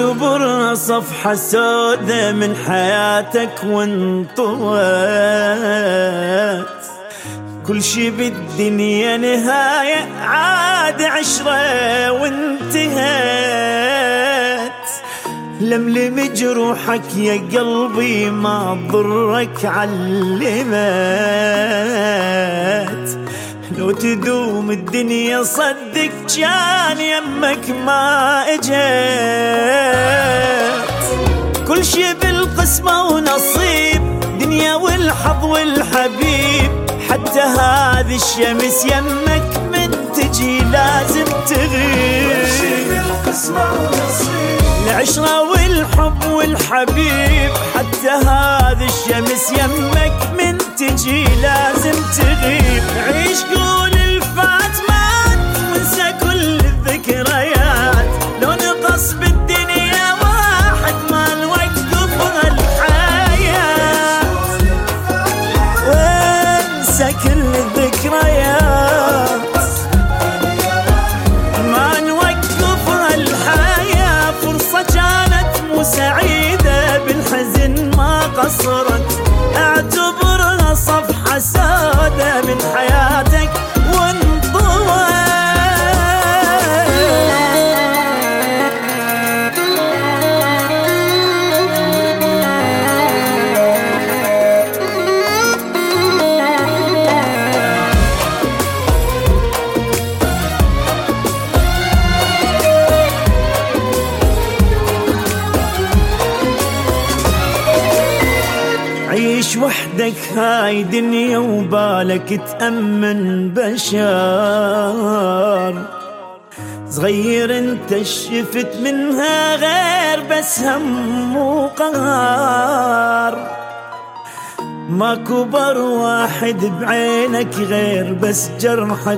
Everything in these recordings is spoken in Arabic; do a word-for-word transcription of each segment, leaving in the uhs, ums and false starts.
اعتبرها صفحة سودة من حياتك وانطوت. كل شي بالدنيا نهاية، عاد عشرة وانتهت. لملم جروحك يا قلبي ما ضرك علمت. لو تدوم الدنيا صدق كان يمك ما اجت. كل شي بالقسمة ونصيب، دنيا والحظ والحبيب. حتى هذه الشمس يمك من تجي لازم تغيب. العشرة والحب والحبيب، حتى هذه الشمس يمك من تجي لازم تغيب. عيش قول الفات مات وانسى كل الذكريات. لو نقص بالدنيا واحد ما نوقف الحياة، وانسى كل الذكريات. ما نوقف الحياة، فرصة كانت مو سعيدة بالحزن ما قصرت. اعتبرها صفحة سودة من حياتك وانطوت. عيش وحدك هاي دنيا وبالك تأمن بشر. صغير انت شفت منها غير بس هم وقهر. ما كبر واحد بعينك غير بس جرحك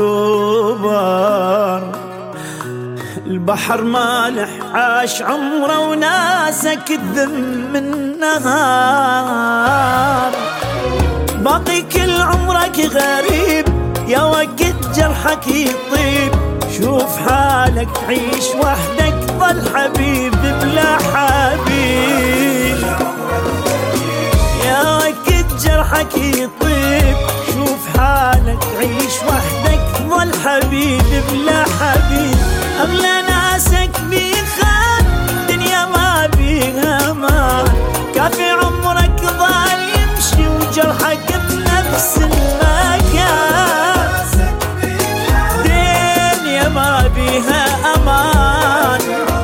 كبر. البحر مالح عاش عمره وناسك الذم النهار. باقي كل عمرك غريب، يا وقت جرحك يطيب. شوف حالك عيش وحدك، ظل حبيب بلا حبيب. يا وقت جرحك يطيب، شوف حالك عيش وحدك، ظل حبيب بلا حبيب. أغلى ناسك بيخان، دنيا ما بيها مان. كافي عمرك ظل يمشي وجرحك بنفس المكان. دنيا ما بيها أمان،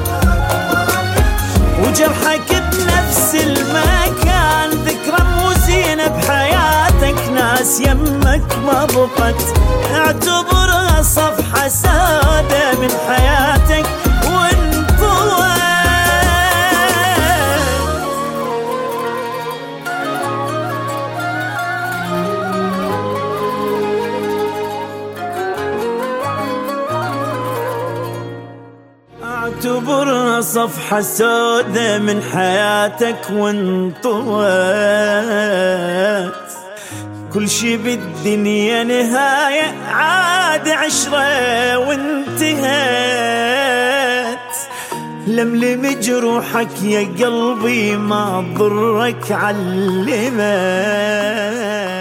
وجرحك بنفس المكان. ذكرى مو زينة بحياتك، ناس يمك ما بقت. اعتبرها صفحة سودة من حياتك وانطوت. اعتبرها صفحة سودة من حياتك وانطوت. كل شي بالدنيا نهاية، عاد عشرة وانتهت. لملم جروحك يا قلبي ما ضرك علمت.